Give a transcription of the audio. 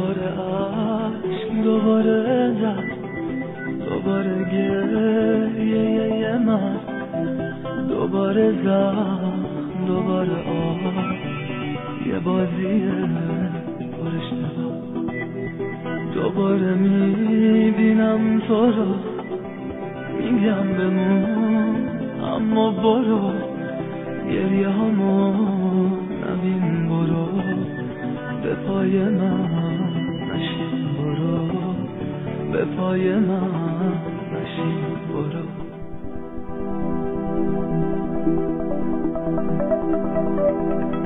دوباره عشق، دوباره درد، دوباره گریه من، دوباره زخم، دوباره آه، یه بازی پر اشتباه. دوباره میبینم تو رو، میگم بمون اما برو، گریه هامو نبین، برو به پای من نشین، برو به پای من نشین، برو.